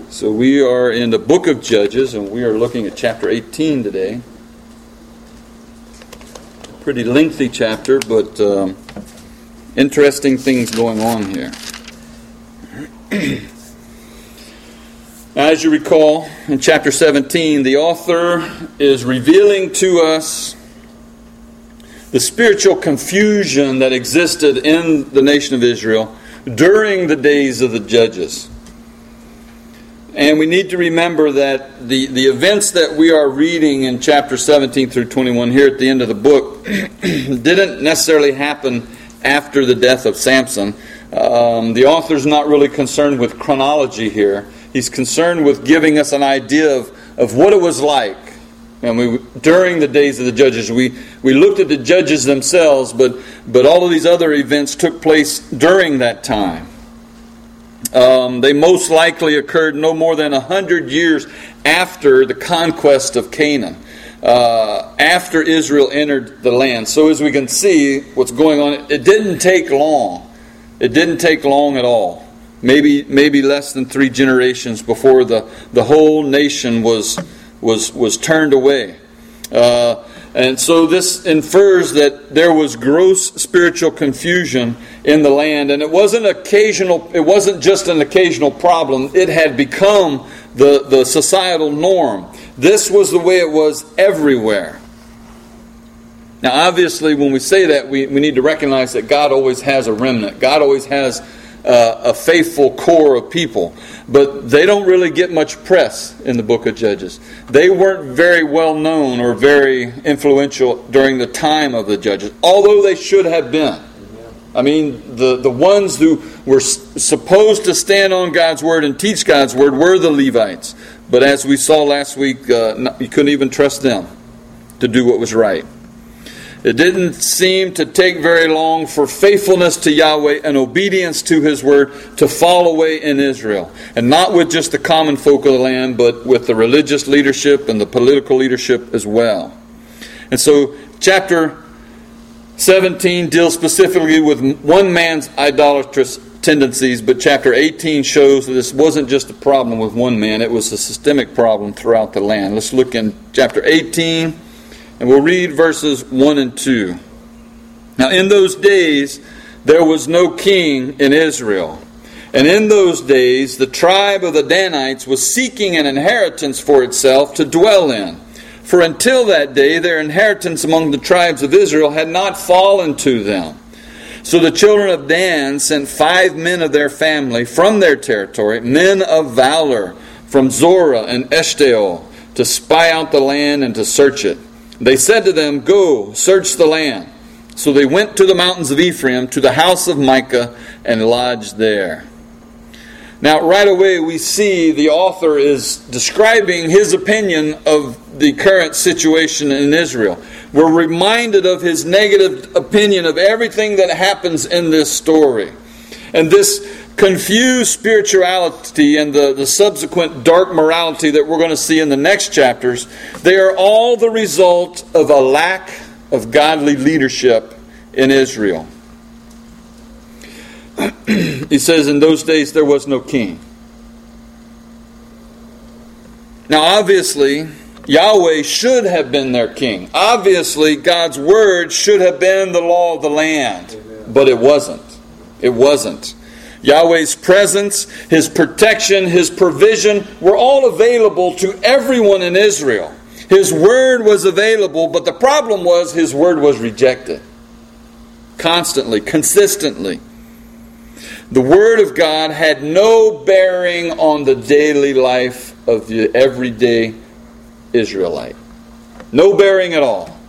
So we are in the book of Judges, and we are looking at chapter 18 today. Pretty lengthy chapter, but interesting things going on here. Now, as you recall, in chapter 17, the author is revealing to us the spiritual confusion that existed in the nation of Israel during the days of the judges. And we need to remember that the events that we are reading in chapter 17 through 21 here at the end of the book didn't necessarily happen after the death of Samson. The author's not really concerned with chronology here. He's concerned with giving us an idea of what it was like. And during the days of the judges, we looked at the judges themselves, but all of these other events took place during that time. They most likely occurred no more than 100 years after the conquest of Canaan, after Israel entered the land. So as we can see what's going on, it didn't take long. It didn't take long at all. Maybe less than 3 generations before the whole nation was turned away. And so this infers that there was gross spiritual confusion in the land, and it wasn't just an occasional problem. It had become the societal norm. This was the way it was everywhere. Now, obviously, when we say that, we need to recognize that God always has a remnant. God always has a faithful core of people. But they don't really get much press in the book of Judges. They weren't very well known or very influential during the time of the judges, although they should have been. I mean, the ones who were supposed to stand on God's Word and teach God's Word were the Levites. But as we saw last week, you couldn't even trust them to do what was right. It didn't seem to take very long for faithfulness to Yahweh and obedience to His Word to fall away in Israel. And not with just the common folk of the land, but with the religious leadership and the political leadership as well. And so chapter 17 deals specifically with one man's idolatrous tendencies, but chapter 18 shows that this wasn't just a problem with one man, it was a systemic problem throughout the land. Let's look in chapter 18. And we'll read verses 1 and 2. Now, in those days, there was no king in Israel. And in those days, the tribe of the Danites was seeking an inheritance for itself to dwell in. For until that day, their inheritance among the tribes of Israel had not fallen to them. So the children of Dan sent 5 men of their family from their territory, men of valor, from Zorah and Eshtaol, to spy out the land and to search it. They said to them, "Go, search the land." So they went to the mountains of Ephraim, to the house of Micah, and lodged there. Now, right away we see the author is describing his opinion of the current situation in Israel. We're reminded of his negative opinion of everything that happens in this story. And this confused spirituality and the subsequent dark morality that we're going to see in the next chapters, they are all the result of a lack of godly leadership in Israel. He says, in those days there was no king. Now obviously, Yahweh should have been their king. Obviously, God's word should have been the law of the land. But it wasn't. It wasn't. Yahweh's presence, His protection, His provision were all available to everyone in Israel. His word was available, but the problem was His word was rejected. Constantly, consistently. The word of God had no bearing on the daily life of the everyday Israelite. No bearing at all.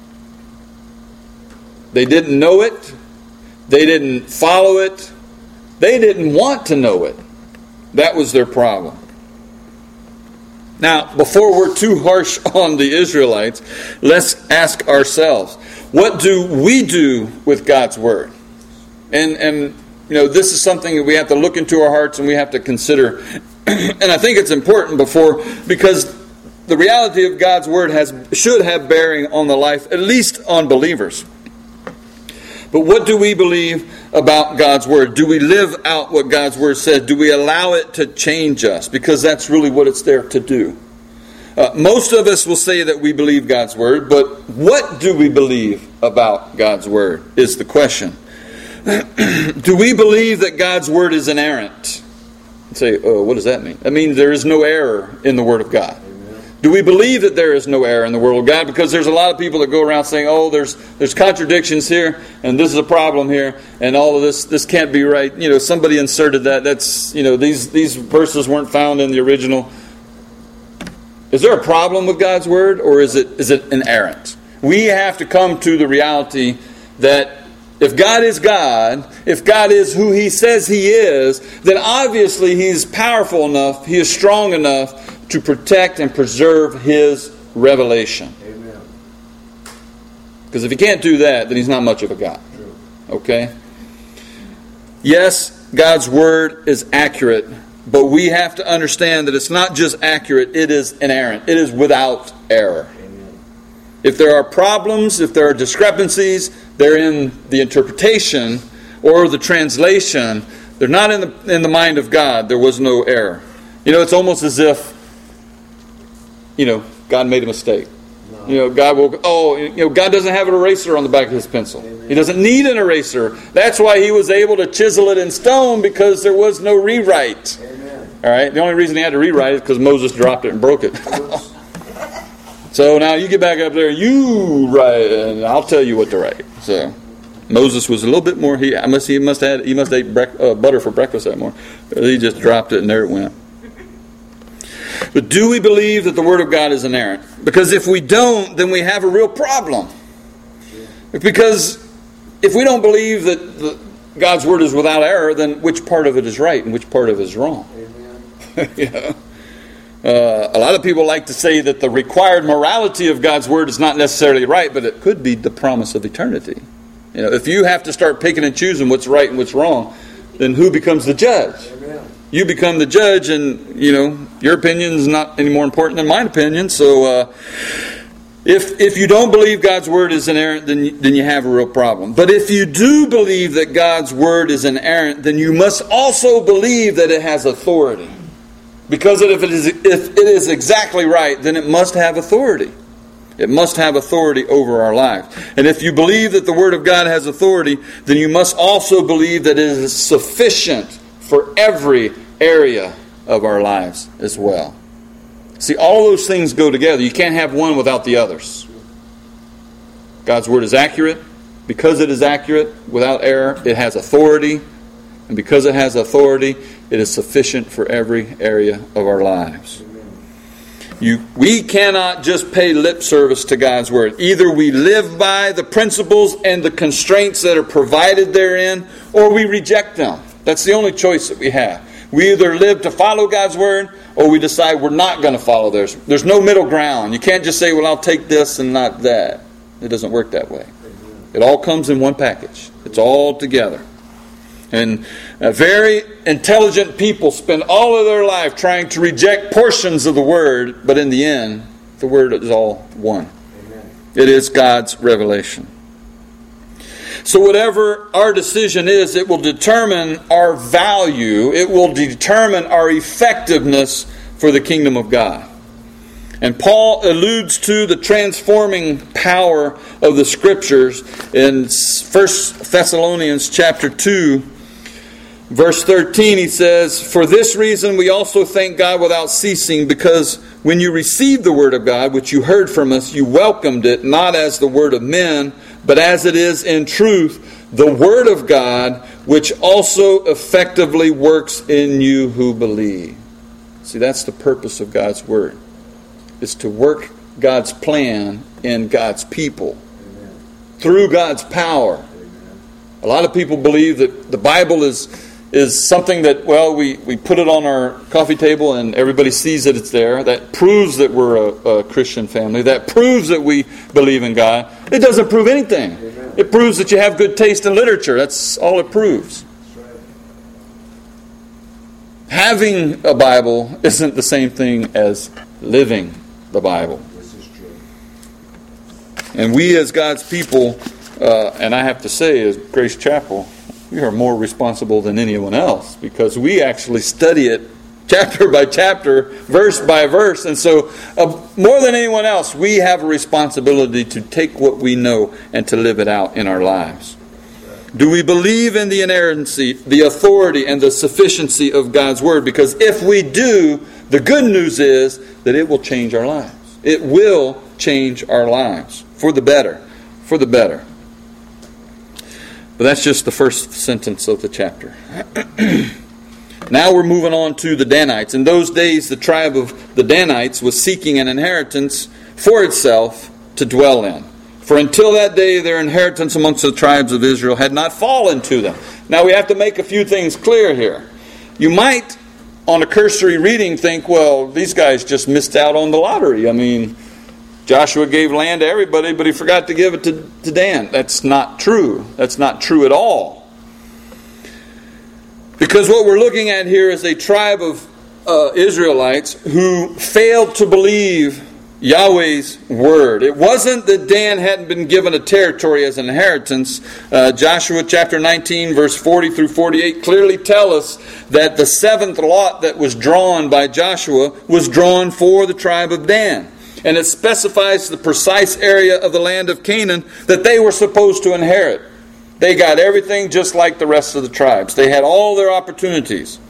They didn't know it. They didn't follow it. They didn't want to know it. That was their problem. Now, before we're too harsh on the Israelites, let's ask ourselves, what do we do with God's Word? And this is something that we have to look into our hearts and we have to consider. And I think it's important because the reality of God's Word should have bearing on the life, at least on believers. But what do we believe about God's Word? Do we live out what God's Word said? Do we allow it to change us? Because that's really what it's there to do. Most of us will say that we believe God's Word, but what do we believe about God's Word is the question. Do we believe that God's Word is inerrant? You say, oh, what does that mean? That means there is no error in the Word of God. Amen. Do we believe that there is no error in the Word of God? Because there's a lot of people that go around saying, oh, there's contradictions here, and this is a problem here, and all of this can't be right. You know, somebody inserted that. That's, you know, these verses weren't found in the original. Is there a problem with God's Word, or is it inerrant? We have to come to the reality that if God is God, if God is who He says He is, then obviously He's powerful enough, He is strong enough to protect and preserve His revelation. Amen. Because if He can't do that, then He's not much of a God. True. Okay? Yes, God's Word is accurate, but we have to understand that it's not just accurate, it is inerrant. It is without error. Amen. If there are problems, if there are discrepancies, they're in the interpretation or the translation. They're not in the mind of God. There was no error. You know, it's almost as if, you know, God made a mistake. No. You know, God doesn't have an eraser on the back of His pencil. Amen. He doesn't need an eraser. That's why He was able to chisel it in stone, because there was no rewrite. Amen. All right. The only reason He had to rewrite is because Moses dropped it and broke it. So now you get back up there, you write, and I'll tell you what to write. So Moses was a little bit more. He must have ate butter for breakfast that morning. He just dropped it, and there it went. But do we believe that the Word of God is inerrant? Because if we don't, then we have a real problem. Because if we don't believe that God's Word is without error, then which part of it is right and which part of it is wrong? Amen. Yeah. A lot of people like to say that the required morality of God's Word is not necessarily right, but it could be the promise of eternity. You know, if you have to start picking and choosing what's right and what's wrong, then who becomes the judge? Amen. You become the judge, and you know your opinion is not any more important than my opinion. So, if you don't believe God's Word is inerrant, then you have a real problem. But if you do believe that God's Word is inerrant, then you must also believe that it has authority. Because if it is exactly right, then it must have authority. It must have authority over our lives. And if you believe that the Word of God has authority, then you must also believe that it is sufficient for every area of our lives as well. See, all those things go together. You can't have one without the others. God's Word is accurate. Because it is accurate, without error, it has authority. And because it has authority, it is sufficient for every area of our lives. We cannot just pay lip service to God's Word. Either we live by the principles and the constraints that are provided therein, or we reject them. That's the only choice that we have. We either live to follow God's Word, or we decide we're not going to follow theirs. There's no middle ground. You can't just say, well, I'll take this and not that. It doesn't work that way. It all comes in one package. It's all together. And very intelligent people spend all of their life trying to reject portions of the Word, but in the end, the Word is all one. Amen. It is God's revelation. So whatever our decision is, it will determine our value. It will determine our effectiveness for the kingdom of God. And Paul alludes to the transforming power of the Scriptures in 1 Thessalonians chapter 2, verse 13. He says, "For this reason we also thank God without ceasing, because when you received the Word of God, which you heard from us, you welcomed it, not as the word of men, but as it is in truth, the Word of God, which also effectively works in you who believe." See, that's the purpose of God's Word. Is to work God's plan in God's people. Amen. Through God's power. Amen. A lot of people believe that the Bible is something that, well, we put it on our coffee table and everybody sees that it's there. That proves that we're a Christian family. That proves that we believe in God. It doesn't prove anything. Amen. It proves that you have good taste in literature. That's all it proves. That's right. Having a Bible isn't the same thing as living the Bible. This is true. And we as God's people And I have to say, as Grace Chapel, we are more responsible than anyone else because we actually study it chapter by chapter, verse by verse. And so, more than anyone else, we have a responsibility to take what we know and to live it out in our lives. Do we believe in the inerrancy, the authority, and the sufficiency of God's Word? Because if we do, the good news is that it will change our lives. It will change our lives for the better. For the better. But that's just the first sentence of the chapter. Now we're moving on to the Danites. In those days, the tribe of the Danites was seeking an inheritance for itself to dwell in. For until that day, their inheritance amongst the tribes of Israel had not fallen to them. Now we have to make a few things clear here. You might, on a cursory reading, think, well, these guys just missed out on the lottery. I mean, Joshua gave land to everybody, but he forgot to give it to Dan. That's not true. That's not true at all. Because what we're looking at here is a tribe of Israelites who failed to believe Yahweh's word. It wasn't that Dan hadn't been given a territory as an inheritance. Joshua chapter 19 verse 40 through 48 clearly tell us that the seventh lot that was drawn by Joshua was drawn for the tribe of Dan. And it specifies the precise area of the land of Canaan that they were supposed to inherit. They got everything just like the rest of the tribes. They had all their opportunities.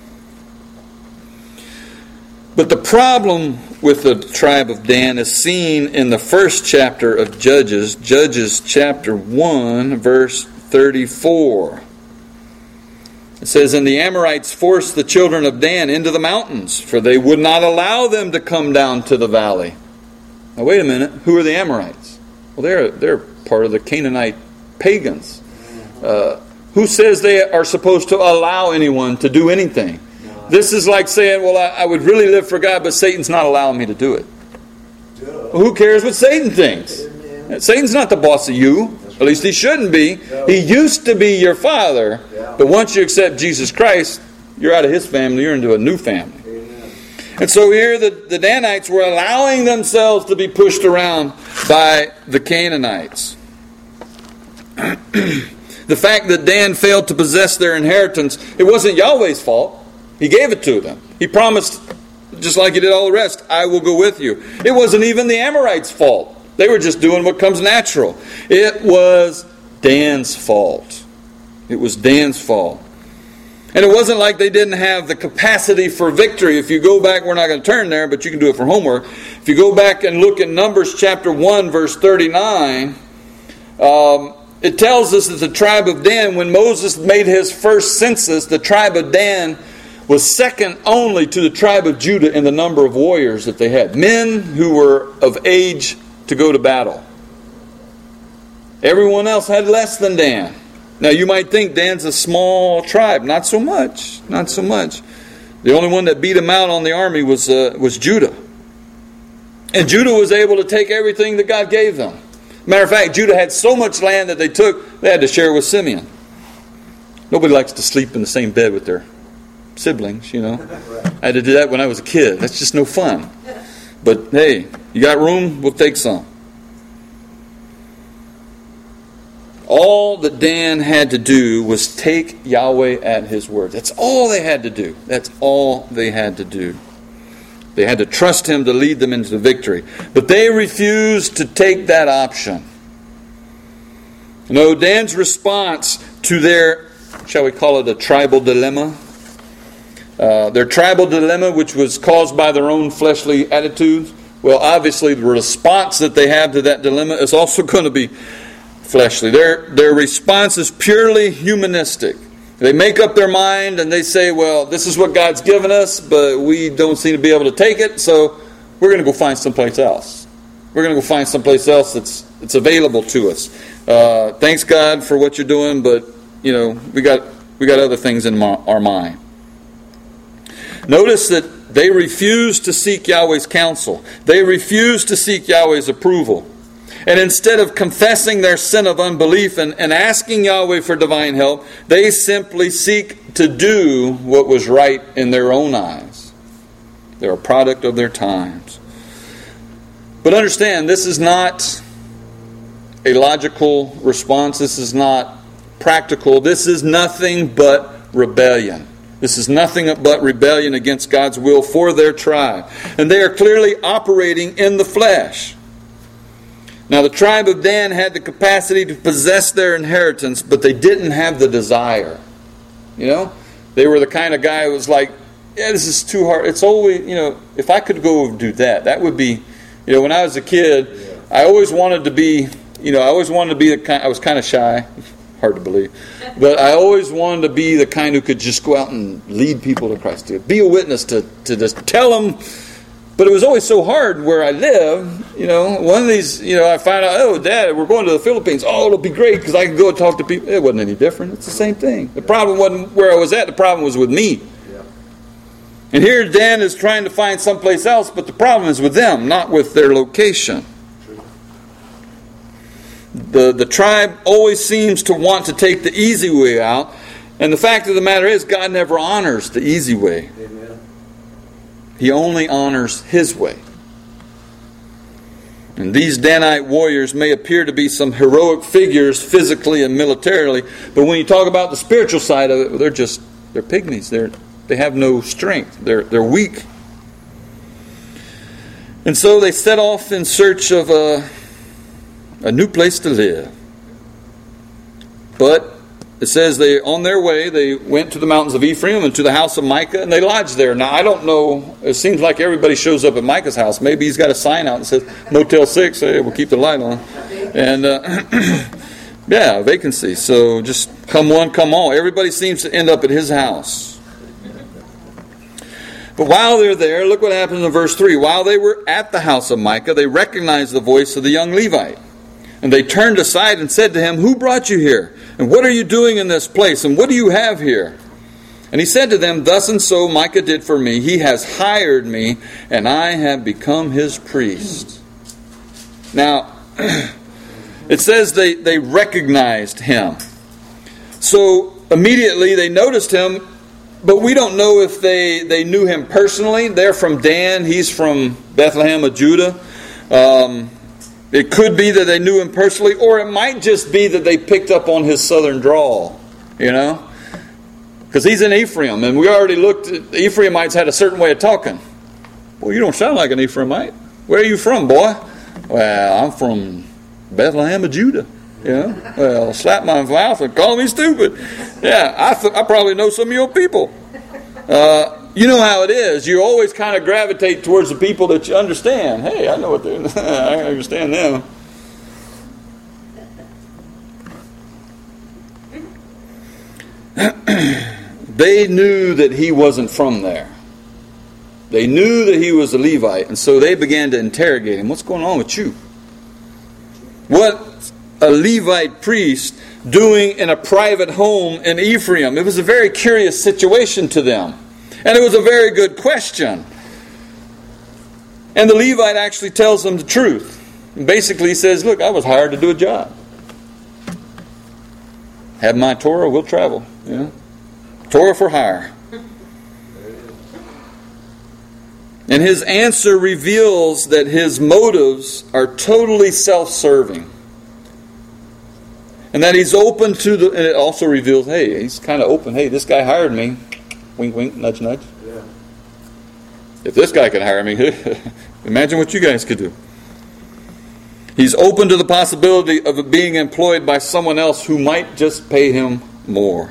But the problem with the tribe of Dan is seen in the first chapter of Judges, Judges chapter 1, verse 34. It says, "And the Amorites forced the children of Dan into the mountains, for they would not allow them to come down to the valley." Now wait a minute, who are the Amorites? Well, they're part of the Canaanite pagans. Who says they are supposed to allow anyone to do anything? This is like saying, well, I would really live for God, but Satan's not allowing me to do it. Well, who cares what Satan thinks? Satan's not the boss of you. At least he shouldn't be. He used to be your father. But once you accept Jesus Christ, you're out of his family. You're into a new family. And so here the Danites were allowing themselves to be pushed around by the Canaanites. The fact that Dan failed to possess their inheritance, it wasn't Yahweh's fault. He gave it to them. He promised, just like he did all the rest, I will go with you. It wasn't even the Amorites' fault. They were just doing what comes natural. It was Dan's fault. It was Dan's fault. And it wasn't like they didn't have the capacity for victory. If you go back, we're not going to turn there, but you can do it for homework. If you go back and look at Numbers chapter 1, verse 39, it tells us that the tribe of Dan, when Moses made his first census, the tribe of Dan was second only to the tribe of Judah in the number of warriors that they had. Men who were of age to go to battle. Everyone else had less than Dan. Now you might think Dan's a small tribe. Not so much. Not so much. The only one that beat him out on the army was Judah. And Judah was able to take everything that God gave them. Matter of fact, Judah had so much land that they had to share with Simeon. Nobody likes to sleep in the same bed with their siblings, you know. I had to do that when I was a kid. That's just no fun. But hey, you got room? We'll take some. All that Dan had to do was take Yahweh at his word. That's all they had to do. That's all they had to do. They had to trust him to lead them into the victory. But they refused to take that option. No, Dan's response to their, shall we call it a tribal dilemma? Their tribal dilemma, which was caused by their own fleshly attitudes. Well, obviously the response that they have to that dilemma is also going to be fleshly. Their response is purely humanistic. They make up their mind and they say, well, this is what God's given us, but we don't seem to be able to take it, so we're going to go find someplace else. We're going to go find someplace else that's available to us. Thanks God for what you're doing, but you know we got other things in our mind. Notice that they refused to seek Yahweh's counsel. They refused to seek Yahweh's approval. And instead of confessing their sin of unbelief and asking Yahweh for divine help, they simply seek to do what was right in their own eyes. They're a product of their times. But understand, this is not a logical response. This is not practical. This is nothing but rebellion. This is nothing but rebellion against God's will for their tribe. And they are clearly operating in the flesh. Now, the tribe of Dan had the capacity to possess their inheritance, but they didn't have the desire. You know? They were the kind of guy who was like, yeah, this is too hard. It's always, if I could go do that would be, when I was a kid, I always wanted to be, I was kind of shy. Hard to believe. But I always wanted to be the kind who could just go out and lead people to Christ. To be a witness, to just tell them. But it was always so hard where I live. One of these, I find out, oh, Dad, we're going to the Philippines. Oh, it'll be great because I can go and talk to people. It wasn't any different. It's the same thing. The problem wasn't where I was at. The problem was with me. Yeah. And here Dan is trying to find someplace else, but the problem is with them, not with their location. The tribe always seems to want to take the easy way out. And the fact of the matter is, God never honors the easy way. Amen. He only honors His way. And these Danite warriors may appear to be some heroic figures physically and militarily, but when you talk about the spiritual side of it, they're pygmies. They have no strength. They're weak. And so they set off in search of a new place to live. But it says on their way, they went to the mountains of Ephraim and to the house of Micah, and they lodged there. Now, I don't know. It seems like everybody shows up at Micah's house. Maybe he's got a sign out that says Motel 6. Hey, we'll keep the light on. And, vacancy. So just come one, come all. Everybody seems to end up at his house. But while they're there, look what happens in verse 3. While they were at the house of Micah, they recognized the voice of the young Levite. And they turned aside and said to him, "Who brought you here? And what are you doing in this place? And what do you have here?" And he said to them, "Thus and so Micah did for me. He has hired me, and I have become his priest." Now, it says they recognized him. So immediately they noticed him, but we don't know if they knew him personally. They're from Dan. He's from Bethlehem of Judah. It could be that they knew him personally, or it might just be that they picked up on his southern drawl, because he's in Ephraim, and we already looked at Ephraimites had a certain way of talking. Well, you don't sound like an Ephraimite. Where are you from, boy? Well, I'm from Bethlehem of Judah. Well, slap my mouth and call me stupid. Yeah, I probably know some of your people. You know how it is. You always kind of gravitate towards the people that you understand. Hey, I know what they're... I understand them. They knew that he wasn't from there. They knew that he was a Levite, and so they began to interrogate him. What's going on with you? What a Levite priest doing in a private home in Ephraim? It was a very curious situation to them. And it was a very good question. And the Levite actually tells them the truth. And basically he says, look, I was hired to do a job. Have my Torah, we'll travel. Torah for hire. And his answer reveals that his motives are totally self-serving. And that he's open to and it also reveals, hey, he's kind of open. Hey, this guy hired me. Wink, wink, nudge, nudge. Yeah. If this guy could hire me, imagine what you guys could do. He's open to the possibility of being employed by someone else who might just pay him more.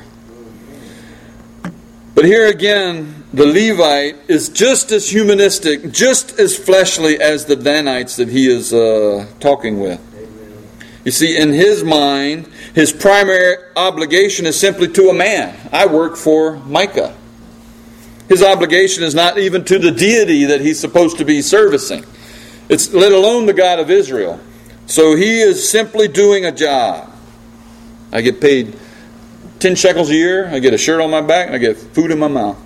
But here again, the Levite is just as humanistic, just as fleshly as the Danites that he is talking with. You see, in his mind, his primary obligation is simply to a man. I work for Micah. His obligation is not even to the deity that he's supposed to be servicing. It's let alone the God of Israel. So he is simply doing a job. I get paid 10 shekels a year. I get a shirt on my back, and I get food in my mouth.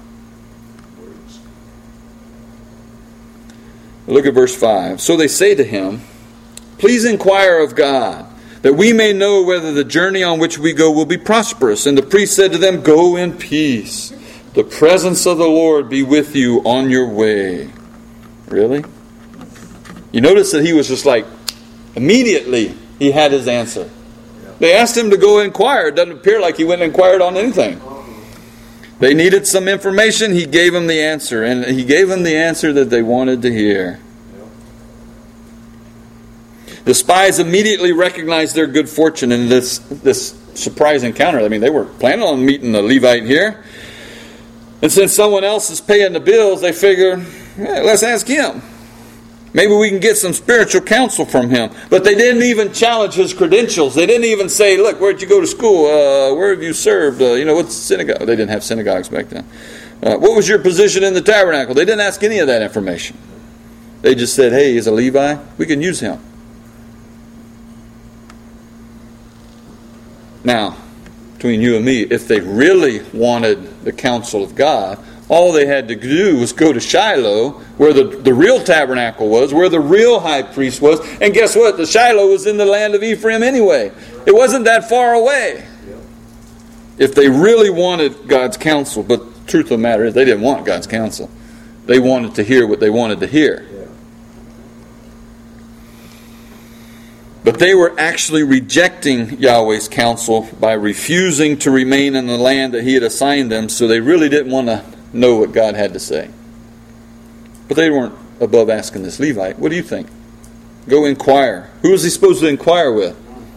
Look at verse 5. So they say to him, "Please inquire of God, that we may know whether the journey on which we go will be prosperous." And the priest said to them, "Go in peace. The presence of the Lord be with you on your way." Really? You notice that he was just like, immediately he had his answer. They asked him to go inquire. It doesn't appear like he went and inquired on anything. They needed some information. He gave them the answer. And he gave them the answer that they wanted to hear. The spies immediately recognized their good fortune in this surprise encounter. I mean, they were planning on meeting the Levite here. And since someone else is paying the bills, they figure, let's ask him. Maybe we can get some spiritual counsel from him. But they didn't even challenge his credentials. They didn't even say, look, where'd you go to school? Where have you served? What's synagogue? They didn't have synagogues back then. What was your position in the tabernacle? They didn't ask any of that information. They just said, hey, he's a Levi. We can use him. Now, between you and me, if they really wanted the counsel of God, all they had to do was go to Shiloh, where the real tabernacle was, where the real high priest was. And guess what? The Shiloh was in the land of Ephraim anyway. It wasn't that far away. If they really wanted God's counsel. But the truth of the matter is, they didn't want God's counsel. They wanted to hear what they wanted to hear. But they were actually rejecting Yahweh's counsel by refusing to remain in the land that He had assigned them, so they really didn't want to know what God had to say. But they weren't above asking this Levite, what do you think? Go inquire. Who was he supposed to inquire with?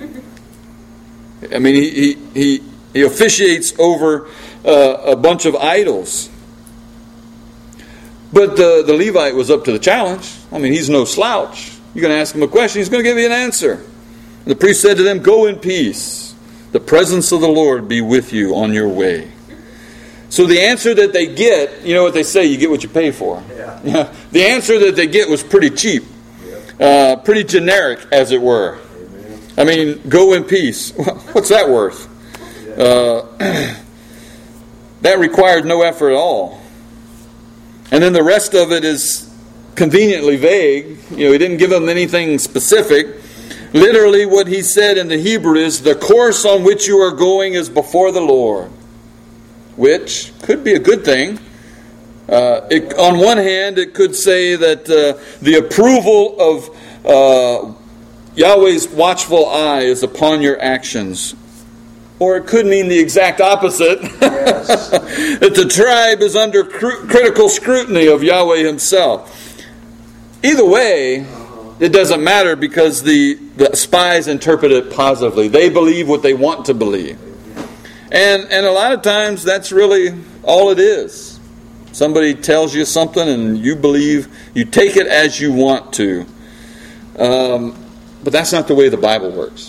I mean, he officiates over a bunch of idols. But the Levite was up to the challenge. I mean, he's no slouch. You're going to ask him a question, he's going to give you an answer. The priest said to them, go in peace. The presence of the Lord be with you on your way. So the answer that they get, you know what they say, you get what you pay for. Yeah. The answer that they get was pretty cheap. Pretty generic, as it were. Amen. I mean, go in peace. What's that worth? That required no effort at all. And then the rest of it is conveniently vague. He didn't give them anything specific. Literally what he said in the Hebrew is, the course on which you are going is before the Lord. Which could be a good thing. On one hand, it could say that the approval of Yahweh's watchful eye is upon your actions. Or it could mean the exact opposite. Yes. That the tribe is under critical scrutiny of Yahweh Himself. Either way, it doesn't matter because the spies interpret it positively. They believe what they want to believe. And a lot of times that's really all it is. Somebody tells you something and you believe, you take it as you want to. But that's not the way the Bible works.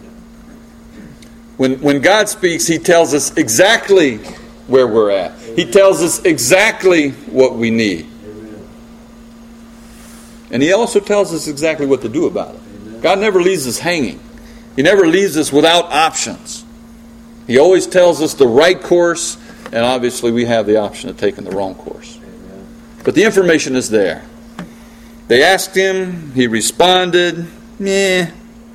When God speaks, He tells us exactly where we're at. He tells us exactly what we need. And He also tells us exactly what to do about it. God never leaves us hanging. He never leaves us without options. He always tells us the right course, and obviously we have the option of taking the wrong course. But the information is there. They asked Him, He responded, meh.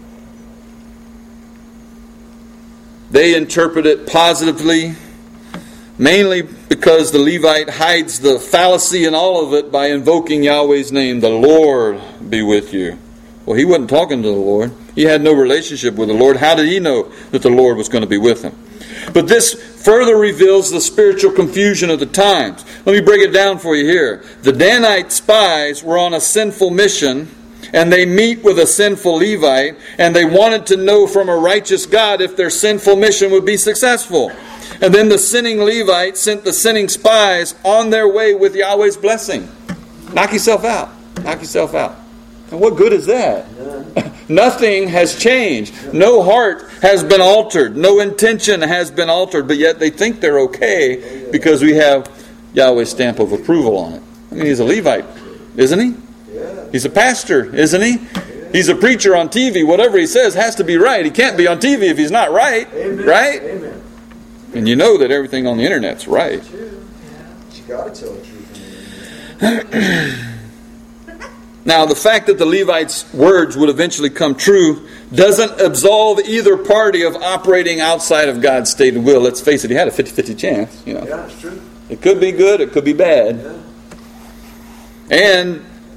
They interpret it positively, mainly because the Levite hides the fallacy in all of it by invoking Yahweh's name, the Lord be with you. Well, he wasn't talking to the Lord. He had no relationship with the Lord. How did he know that the Lord was going to be with him? But this further reveals the spiritual confusion of the times. Let me break it down for you here. The Danite spies were on a sinful mission, and they meet with a sinful Levite, and they wanted to know from a righteous God if their sinful mission would be successful. And then the sinning Levite sent the sinning spies on their way with Yahweh's blessing. Knock yourself out. Knock yourself out. And what good is that? Nothing has changed. No heart has been altered. No intention has been altered. But yet they think they're okay because we have Yahweh's stamp of approval on it. I mean, he's a Levite, isn't he? He's a pastor, isn't he? He's a preacher on TV. Whatever he says has to be right. He can't be on TV if he's not right. Amen. Right? Amen. And you know that everything on the internet's right. You got to tell the truth. Now, the fact that the Levite's words would eventually come true doesn't absolve either party of operating outside of God's stated will. Let's face it, he had a 50-50 chance. You know. Yeah, it's true. It could be good, it could be bad. Yeah. And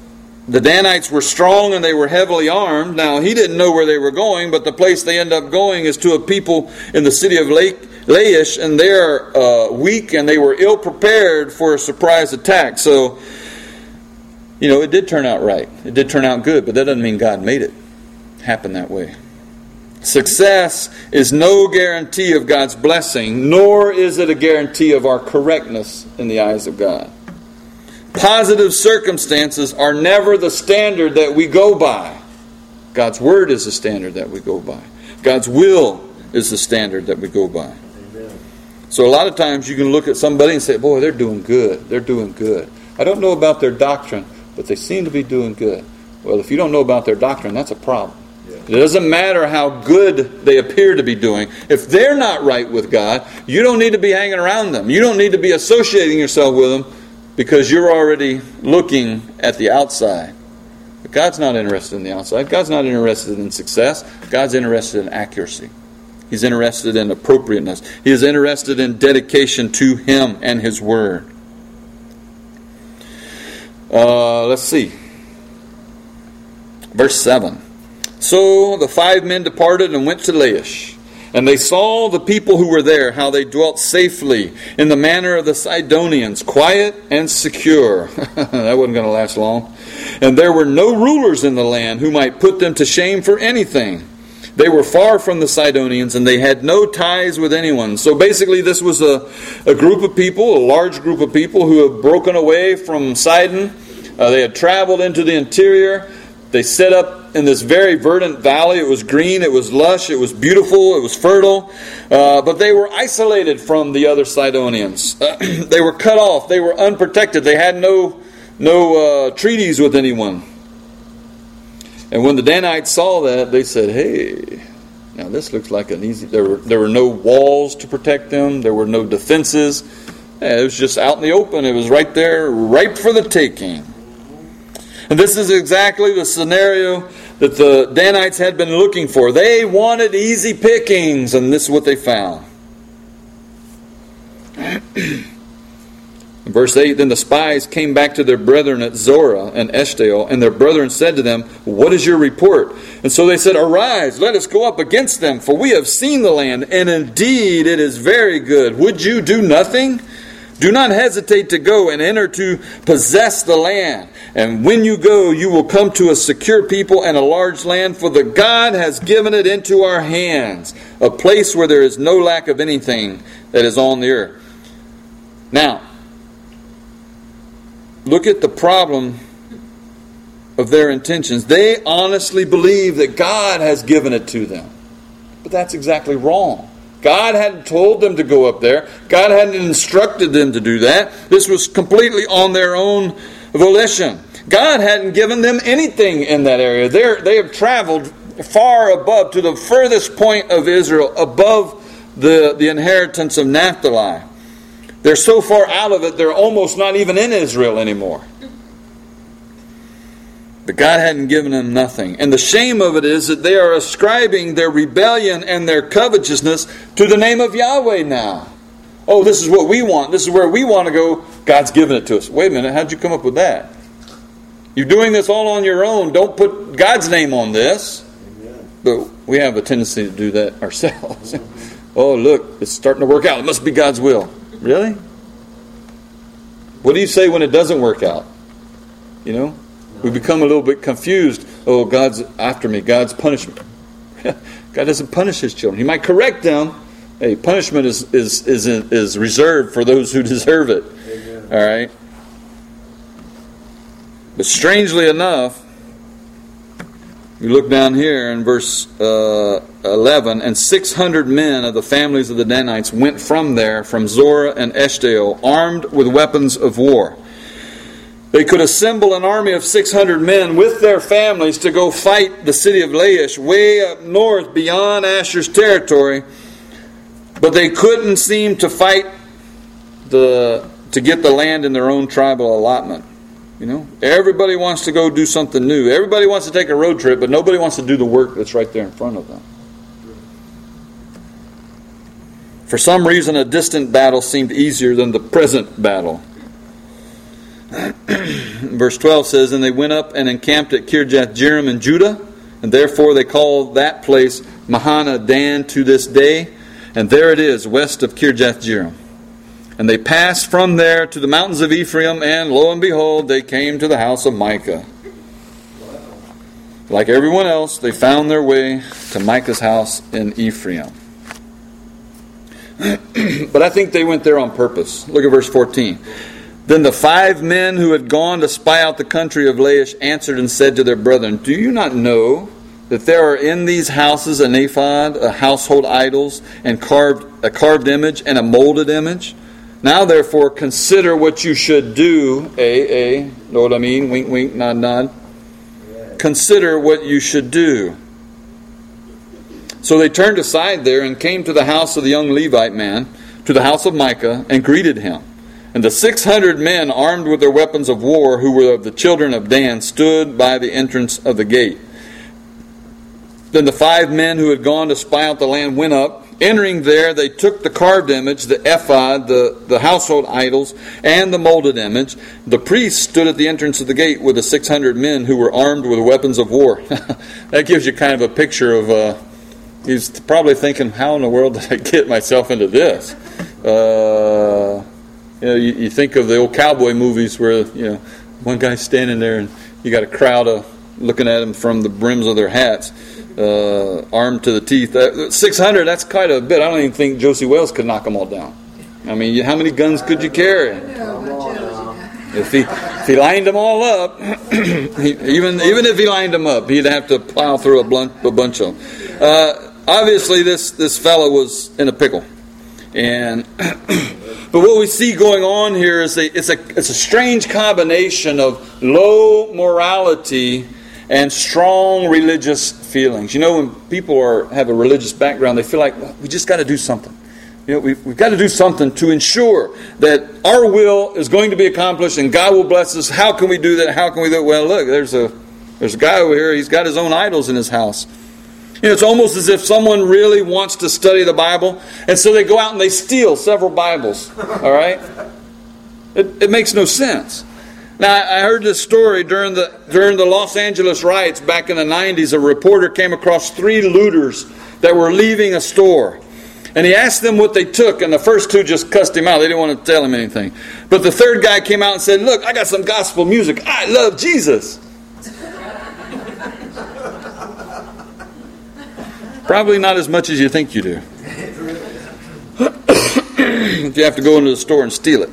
the Danites were strong and they were heavily armed. Now, he didn't know where they were going, but the place they end up going is to a people in the city of Laish, and they're weak and they were ill prepared for a surprise attack. So, it did turn out right. It did turn out good, but that doesn't mean God made it happen that way. Success is no guarantee of God's blessing, nor is it a guarantee of our correctness in the eyes of God. Positive circumstances are never the standard that we go by. God's Word is the standard that we go by. God's will is the standard that we go by. Amen. So a lot of times you can look at somebody and say, boy, they're doing good. They're doing good. I don't know about their doctrine, but they seem to be doing good. Well, if you don't know about their doctrine, that's a problem. It doesn't matter how good they appear to be doing. If they're not right with God, you don't need to be hanging around them. You don't need to be associating yourself with them because you're already looking at the outside. But God's not interested in the outside. God's not interested in success. God's interested in accuracy. He's interested in appropriateness. He is interested in dedication to Him and His Word. Let's see. Verse 7. So the 5 men departed and went to Laish. And they saw the people who were there, how they dwelt safely in the manner of the Sidonians, quiet and secure. That wasn't going to last long. And there were no rulers in the land who might put them to shame for anything. They were far from the Sidonians, and they had no ties with anyone. So basically this was a group of people, a large group of people who had broken away from Sidon. They had traveled into the interior. They set up in this very verdant valley. It was green, it was lush, it was beautiful, it was fertile. But they were isolated from the other Sidonians. They were cut off. They were unprotected. They had no treaties with anyone. And when the Danites saw that, they said, hey, now this looks like an easy... There were no walls to protect them. There were no defenses. It was just out in the open. It was right there, ripe for the taking. And this is exactly the scenario that the Danites had been looking for. They wanted easy pickings, and this is what they found. In verse 8, then the spies came back to their brethren at Zorah and Eshtaol, and their brethren said to them, what is your report? And so they said, arise, let us go up against them, for we have seen the land, and indeed it is very good. Would you do nothing? Do not hesitate to go and enter to possess the land. And when you go, you will come to a secure people and a large land, for the God has given it into our hands, a place where there is no lack of anything that is on the earth. Now, look at the problem of their intentions. They honestly believe that God has given it to them. But that's exactly wrong. God hadn't told them to go up there. God hadn't instructed them to do that. This was completely on their own volition. God hadn't given them anything in that area. They have traveled far above, to the furthest point of Israel, above the inheritance of Naphtali. They're so far out of it, they're almost not even in Israel anymore. But God hadn't given them nothing. And the shame of it is that they are ascribing their rebellion and their covetousness to the name of Yahweh now. Oh, this is what we want. This is where we want to go. God's given it to us. Wait a minute, how'd you come up with that? You're doing this all on your own. Don't put God's name on this. Amen. But we have a tendency to do that ourselves. Oh, look, it's starting to work out. It must be God's will. Really? What do you say when it doesn't work out? We become a little bit confused. Oh, God's after me. God's punishment. God doesn't punish His children. He might correct them. Hey, punishment is reserved for those who deserve it. Amen. All right? But strangely enough, you look down here in verse 11, and 600 men of the families of the Danites went from there, from Zorah and Eshtaol, armed with weapons of war. They could assemble an army of 600 men with their families to go fight the city of Laish way up north beyond Asher's territory, but they couldn't seem to fight to get the land in their own tribal allotment. Everybody wants to go do something new. Everybody wants to take a road trip, but nobody wants to do the work that's right there in front of them. For some reason, a distant battle seemed easier than the present battle. verse 12 says, "And they went up and encamped at Kirjath-jearim in Judah, and therefore they call that place Mahana Dan to this day. And there it is, west of Kirjath-jearim. And they passed from there to the mountains of Ephraim, and lo and behold, they came to the house of Micah." Like everyone else, they found their way to Micah's house in Ephraim. But I think they went there on purpose. Look at verse 14. "Then the 5 men who had gone to spy out the country of Laish answered and said to their brethren, 'Do you not know that there are in these houses an ephod, a household idols, and a carved image, and a molded image? Now therefore consider what you should do.'" Know what I mean? Wink, wink, nod, nod. "Consider what you should do." So they turned aside there and came to the house of the young Levite man, to the house of Micah, and greeted him. And the 600 men armed with their weapons of war, who were of the children of Dan, stood by the entrance of the gate. Then the 5 men who had gone to spy out the land went up. Entering there, they took the carved image, the ephod, the household idols, and the molded image. The priest stood at the entrance of the gate with the 600 men who were armed with weapons of war. That gives you kind of a picture of, he's probably thinking, how in the world did I get myself into this? You think of the old cowboy movies where, one guy's standing there and you got a crowd looking at him from the brims of their hats. Armed to the teeth. 600, that's quite a bit. I don't even think Josie Wales could knock them all down. I mean, how many guns could you carry? If he lined them all up, even if he lined them up, he'd have to plow through a bunch of them. Obviously, this fellow was in a pickle. And but what we see going on here is it's a strange combination of low morality and strong religious feelings. When people have a religious background, they feel like, well, we just got to do something. We've got to do something to ensure that our will is going to be accomplished and God will bless us. How can we do that? How can we do it? Well, look, there's a guy over here. He's got his own idols in his house. It's almost as if someone really wants to study the Bible, and so they go out and they steal several Bibles. All right? It makes no sense. Now, I heard this story during the Los Angeles riots back in the 90s. A reporter came across 3 looters that were leaving a store. And he asked them what they took, and the first 2 just cussed him out. They didn't want to tell him anything. But the third guy came out and said, "Look, I got some gospel music. I love Jesus." Probably not as much as you think you do. If you have to go into the store and steal it.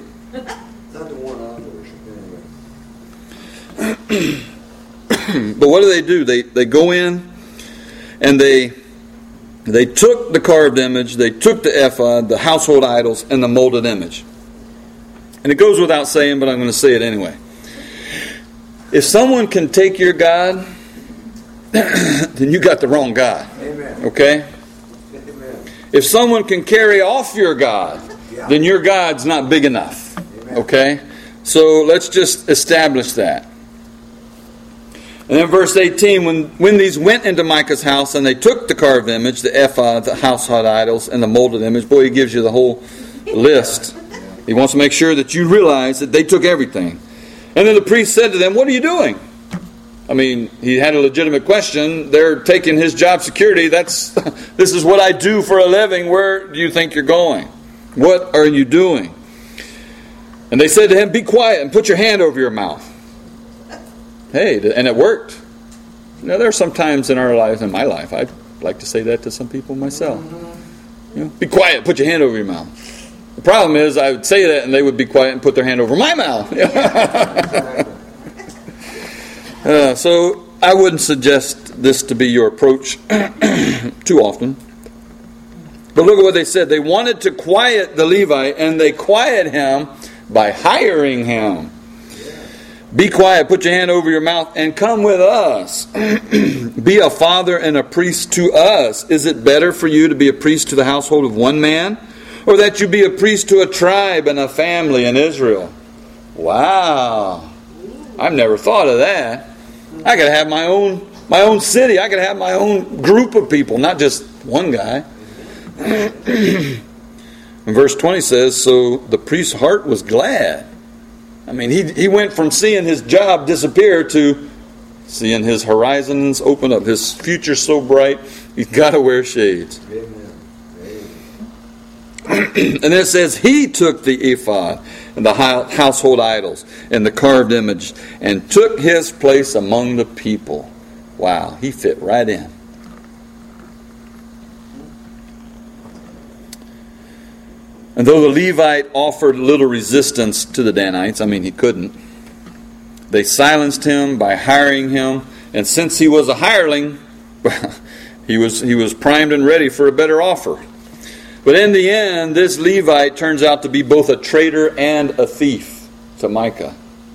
But what do? They go in and they took the carved image, they took the ephod, the household idols, and the molded image. And it goes without saying, but I'm going to say it anyway. If someone can take your God, then you got the wrong God. Amen. Okay? Amen. If someone can carry off your God, then your God's not big enough. Amen. Okay? So let's just establish that. And then verse 18, when these went into Micah's house and they took the carved image, the ephod, the household idols, and the molded image, boy, he gives you the whole list. He wants to make sure that you realize that they took everything. And then the priest said to them, "What are you doing?" I mean, he had a legitimate question. They're taking his job security. This is what I do for a living. Where do you think you're going? What are you doing? And they said to him, "Be quiet and put your hand over your mouth." Hey, and it worked. There are some times in our lives, in my life, I'd like to say that to some people myself. Be quiet, put your hand over your mouth. The problem is, I would say that and they would be quiet and put their hand over my mouth. So I wouldn't suggest this to be your approach too often. But look at what they said. They wanted to quiet the Levite, and they quieted him by hiring him. "Be quiet, put your hand over your mouth, and come with us. Be a father and a priest to us. Is it better for you to be a priest to the household of one man, or that you be a priest to a tribe and a family in Israel?" Wow. I've never thought of that. I could have my own city. I could have my own group of people, not just one guy. And verse 20 says, "So the priest's heart was glad." I mean, he went from seeing his job disappear to seeing his horizons open up. His future's so bright, he's got to wear shades. Amen. And then it says, he took the ephod and the household idols and the carved image and took his place among the people. Wow, he fit right in. And though the Levite offered little resistance to the Danites, I mean, he couldn't, they silenced him by hiring him. And since he was a hireling, he was primed and ready for a better offer. But in the end, this Levite turns out to be both a traitor and a thief to Micah.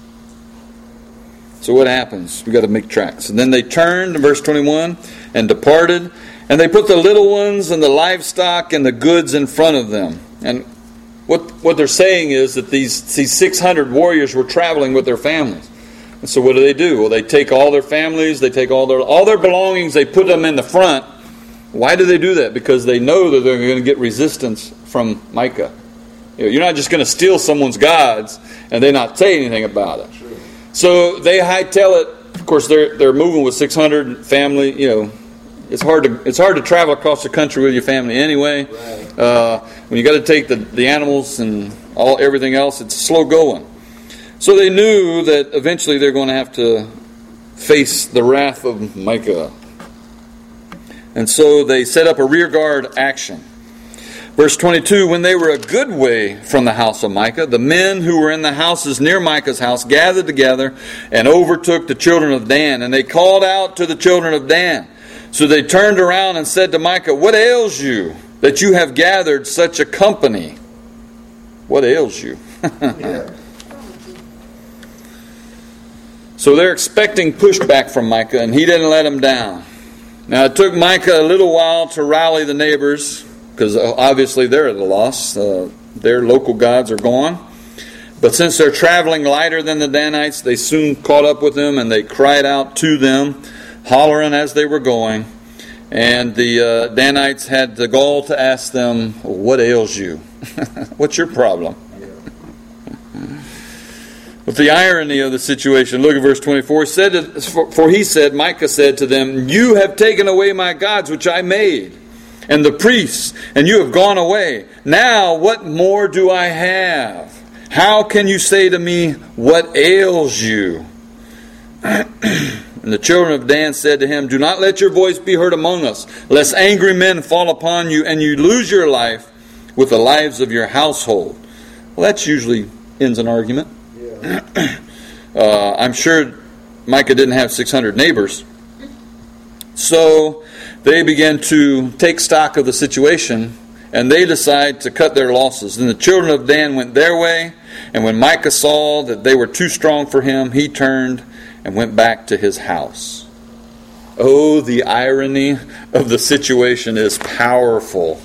So what happens? We've got to make tracks. And then they turned, in verse 21, and departed. And they put the little ones and the livestock and the goods in front of them. And what they're saying is that these 600 warriors were traveling with their families. And so what do? Well, they take all their families, they take all their belongings, they put them in the front. Why do they do that? Because they know that they're going to get resistance from Micah. You're not just going to steal someone's gods and they not say anything about it. Sure. So they hightail it. Of course, they're moving with 600 family. It's hard to travel across the country with your family anyway. Right. When you got to take the animals and everything else, it's slow going. So they knew that eventually they're going to have to face the wrath of Micah. And so they set up a rearguard action. Verse 22, when they were a good way from the house of Micah, the men who were in the houses near Micah's house gathered together and overtook the children of Dan. And they called out to the children of Dan. So they turned around and said to Micah, what ails you that you have gathered such a company? What ails you? Yeah. So they're expecting pushback from Micah, and he didn't let them down. Now it took Micah a little while to rally the neighbors, because obviously they're at a loss. Their local gods are gone. But since they're traveling lighter than the Danites, they soon caught up with them, and they cried out to them, hollering as they were going. And the Danites had the gall to ask them, what ails you? What's your problem? With the irony of the situation, look at verse 24. For he said, Micah said to them, you have taken away my gods which I made, and the priests, and you have gone away. Now what more do I have? How can you say to me, what ails you? And the children of Dan said to him, do not let your voice be heard among us, lest angry men fall upon you, and you lose your life with the lives of your household. Well, that usually ends an argument. I'm sure Micah didn't have 600 neighbors. So they began to take stock of the situation, and they decide to cut their losses. Then the children of Dan went their way, and when Micah saw that they were too strong for him, he turned and went back to his house. Oh, the irony of the situation is powerful.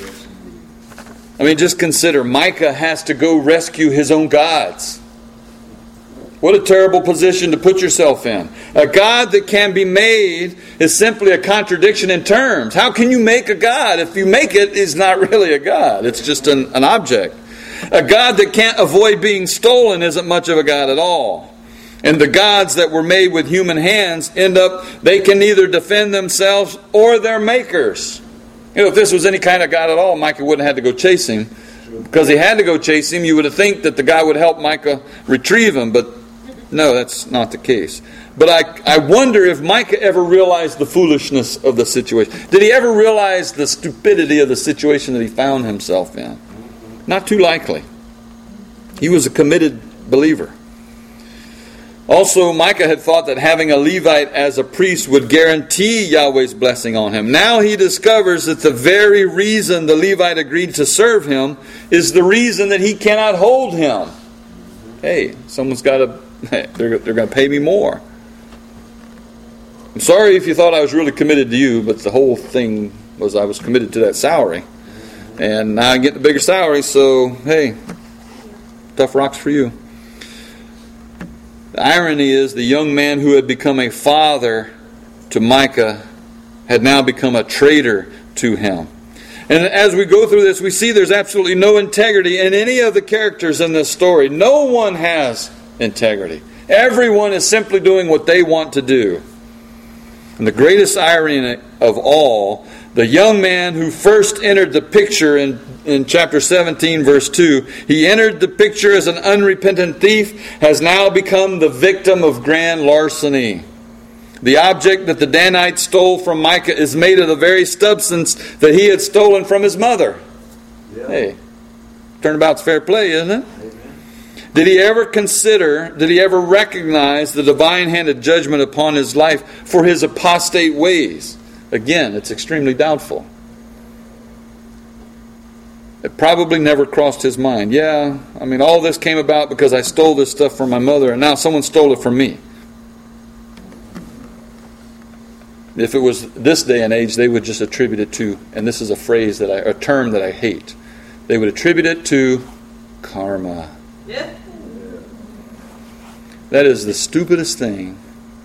I mean, just consider, Micah has to go rescue his own gods. What a terrible position to put yourself in. A God that can be made is simply a contradiction in terms. How can you make a God? If you make it, it's not really a God. It's just an object. A God that can't avoid being stolen isn't much of a God at all. And the gods that were made with human hands they can neither defend themselves or their makers. If this was any kind of God at all, Micah wouldn't have had to go chase him. Because he had to go chase him, you would have think that the guy would help Micah retrieve him, but no, that's not the case. But I wonder if Micah ever realized the foolishness of the situation. Did he ever realize the stupidity of the situation that he found himself in? Not too likely. He was a committed believer. Also, Micah had thought that having a Levite as a priest would guarantee Yahweh's blessing on him. Now he discovers that the very reason the Levite agreed to serve him is the reason that he cannot hold him. Hey, someone's got to... They're going to pay me more. I'm sorry if you thought I was really committed to you, but the whole thing was I was committed to that salary. And now I get the bigger salary, so, hey, tough rocks for you. The irony is the young man who had become a father to Micah had now become a traitor to him. And as we go through this, we see there's absolutely no integrity in any of the characters in this story. No one has integrity. Everyone is simply doing what they want to do. And the greatest irony of all, the young man who first entered the picture in chapter 17, verse 2, he entered the picture as an unrepentant thief, has now become the victim of grand larceny. The object that the Danite stole from Micah is made of the very substance that he had stolen from his mother. Yeah. Hey, turnabout's fair play, isn't it? Amen. Did he ever recognize the divine-handed judgment upon his life for his apostate ways? Again, it's extremely doubtful. It probably never crossed his mind. Yeah, I mean, all this came about because I stole this stuff from my mother, and now someone stole it from me. If it was this day and age, they would just attribute it to, and this is a term that I hate. They would attribute it to karma. Yeah. That is the stupidest thing.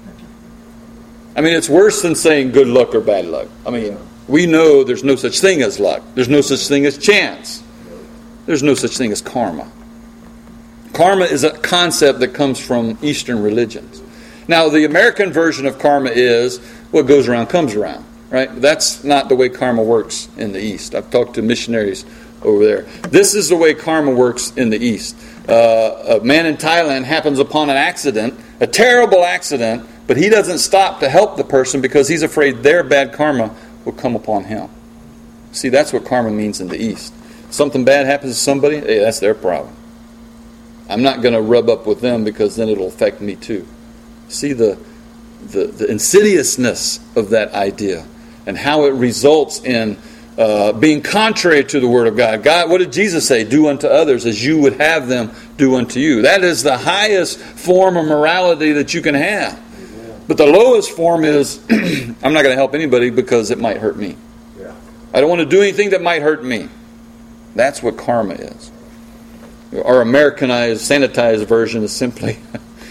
I mean, it's worse than saying good luck or bad luck. I mean, we know there's no such thing as luck. There's no such thing as chance. There's no such thing as karma. Karma is a concept that comes from Eastern religions. Now, the American version of karma is what goes around comes around, right? That's not the way karma works in the East. I've talked to missionaries over there. This is the way karma works in the East. A man in Thailand happens upon an accident, a terrible accident, but he doesn't stop to help the person because he's afraid their bad karma will come upon him. See, that's what karma means in the East. Something bad happens to somebody, hey, that's their problem. I'm not going to rub up with them because then it'll affect me too. See the insidiousness of that idea and how it results in being contrary to the Word of God. God, what did Jesus say? Do unto others as you would have them do unto you. That is the highest form of morality that you can have. Amen. But the lowest form is, I'm not going to help anybody because it might hurt me. Yeah. I don't want to do anything that might hurt me. That's what karma is. Our Americanized, sanitized version is simply,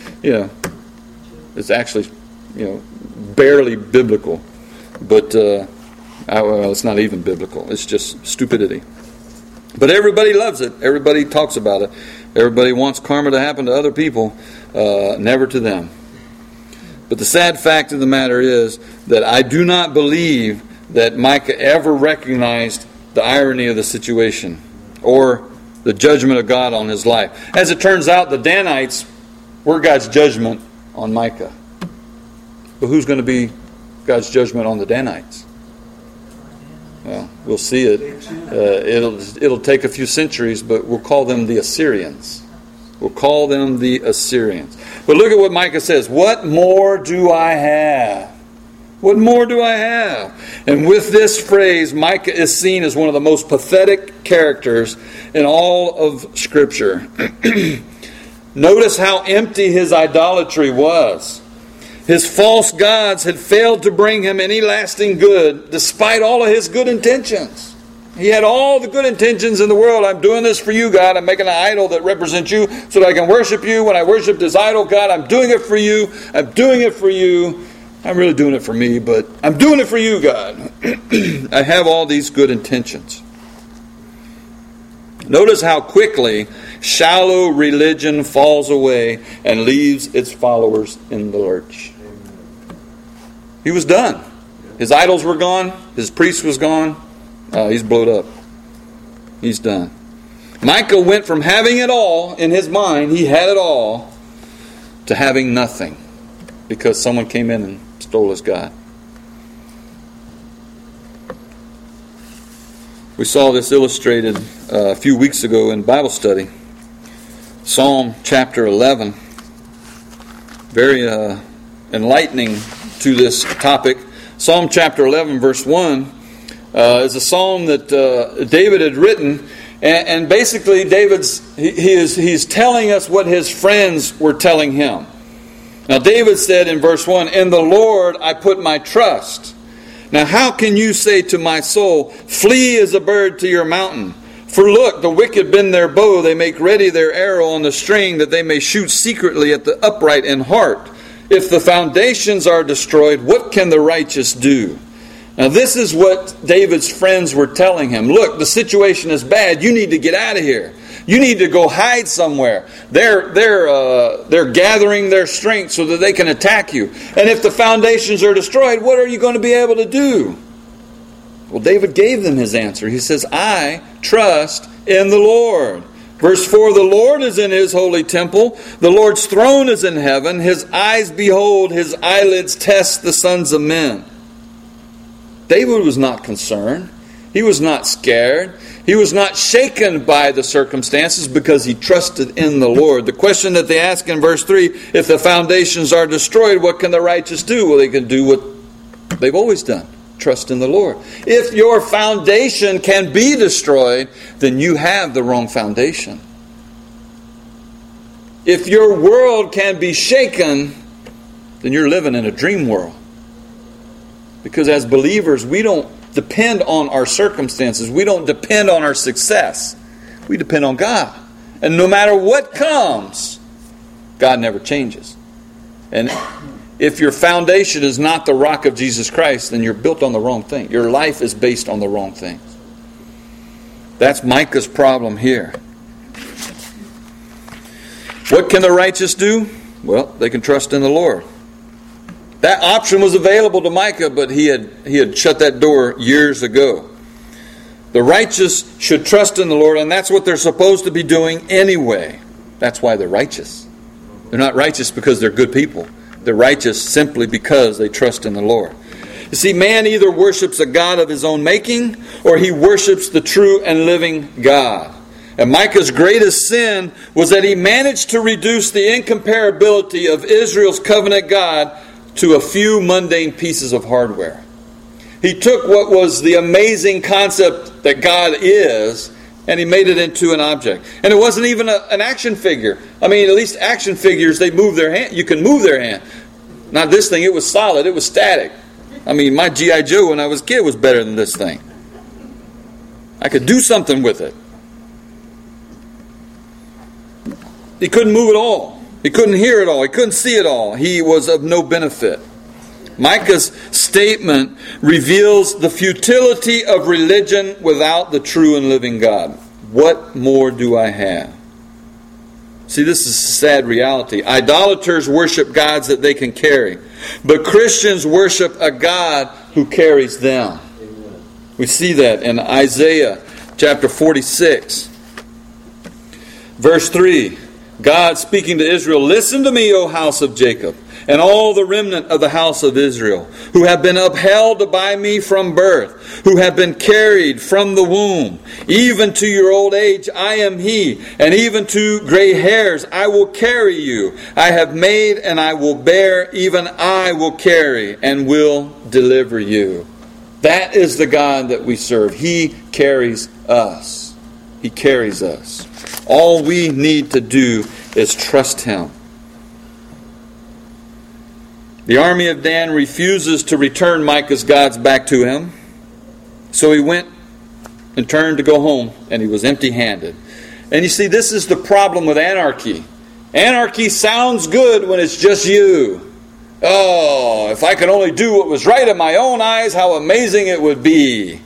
it's actually, barely biblical. But it's not even biblical. It's just stupidity. But everybody loves it. Everybody talks about it. Everybody wants karma to happen to other people, never to them. But the sad fact of the matter is that I do not believe that Micah ever recognized the irony of the situation or the judgment of God on his life. As it turns out, the Danites were God's judgment on Micah. But who's going to be God's judgment on the Danites? Well, we'll see it. It'll take a few centuries, but we'll call them the Assyrians. We'll call them the Assyrians. But look at what Micah says. What more do I have? What more do I have? And with this phrase, Micah is seen as one of the most pathetic characters in all of Scripture. Notice how empty his idolatry was. His false gods had failed to bring him any lasting good, despite all of his good intentions. He had all the good intentions in the world. I'm doing this for you, God. I'm making an idol that represents you so that I can worship you. When I worship this idol, God, I'm doing it for you. I'm doing it for you. I'm really doing it for me, but I'm doing it for you, God. I have all these good intentions. Notice how quickly shallow religion falls away and leaves its followers in the lurch. He was done. His idols were gone. His priest was gone. He's blowed up. He's done. Micah went from having it all in his mind, he had it all, to having nothing because someone came in and stole his God. We saw this illustrated a few weeks ago in Bible study. Psalm chapter 11. Very enlightening to this topic. Psalm chapter 11 verse 1 is a psalm that David had written. And basically he's telling us what his friends were telling him. Now David said in verse 1, "In the Lord I put my trust. Now how can you say to my soul, flee as a bird to your mountain? For look, the wicked bend their bow, they make ready their arrow on the string, that they may shoot secretly at the upright in heart. If the foundations are destroyed, what can the righteous do?" Now this is what David's friends were telling him. Look, the situation is bad. You need to get out of here. You need to go hide somewhere. They're gathering their strength so that they can attack you. And if the foundations are destroyed, what are you going to be able to do? Well, David gave them his answer. He says, I trust in the Lord. Verse 4, the Lord is in his holy temple. The Lord's throne is in heaven. His eyes behold, his eyelids test the sons of men. David was not concerned. He was not scared. He was not shaken by the circumstances because he trusted in the Lord. The question that they ask in verse 3, if the foundations are destroyed, what can the righteous do? Well, they can do what they've always done. Trust in the Lord. If your foundation can be destroyed, then you have the wrong foundation. If your world can be shaken, then you're living in a dream world. Because as believers, we don't depend on our circumstances. We don't depend on our success. We depend on God. And no matter what comes, God never changes. And if your foundation is not the rock of Jesus Christ, then you're built on the wrong thing. Your life is based on the wrong things. That's Micah's problem here. What can the righteous do? Well, they can trust in the Lord. That option was available to Micah, but he had shut that door years ago. The righteous should trust in the Lord, and that's what they're supposed to be doing anyway. That's why they're righteous. They're not righteous because they're good people. They're righteous simply because they trust in the Lord. You see, man either worships a God of his own making, or he worships the true and living God. And Micah's greatest sin was that he managed to reduce the incomparability of Israel's covenant God to a few mundane pieces of hardware. He took what was the amazing concept that God is, and he made it into an object. And it wasn't even an action figure. I mean, at least action figures, they move their hand. You can move their hand. Not this thing, it was solid, it was static. I mean, my G.I. Joe when I was a kid was better than this thing. I could do something with it. He couldn't move at all. He couldn't hear it all. He couldn't see it all. He was of no benefit. Micah's statement reveals the futility of religion without the true and living God. What more do I have? See, this is a sad reality. Idolaters worship gods that they can carry, but Christians worship a God who carries them. Amen. We see that in Isaiah chapter 46, verse 3. God speaking to Israel, listen to me, O house of Jacob, and all the remnant of the house of Israel, who have been upheld by me from birth, who have been carried from the womb. Even to your old age I am He, and even to gray hairs I will carry you. I have made and I will bear, even I will carry and will deliver you. That is the God that we serve. He carries us. He carries us. All we need to do is trust Him. The army of Dan refuses to return Micah's gods back to him. So he went and turned to go home, and he was empty-handed. And you see, this is the problem with anarchy. Anarchy sounds good when it's just you. Oh, if I could only do what was right in my own eyes, how amazing it would be.